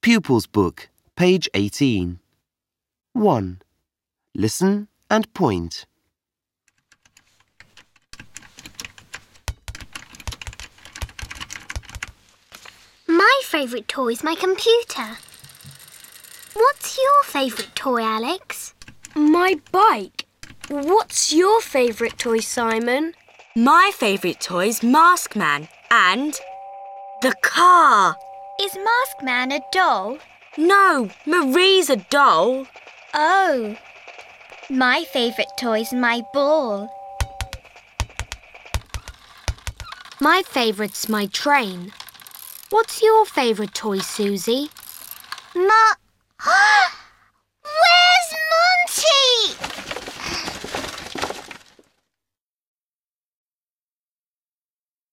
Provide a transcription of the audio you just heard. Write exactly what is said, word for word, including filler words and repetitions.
Pupils Book, page eighteen. one. Listen and point. My favourite toy is my computer. What's your favourite toy, Alex? My bike. What's your favourite toy, Simon? My favourite toy is Mask Man and the car. Is Mask Man a doll? No, Marie's a doll. Oh. My favourite toy is my ball. My favourite's my train. What's your favourite toy, Susie? Ma... Where's Monty?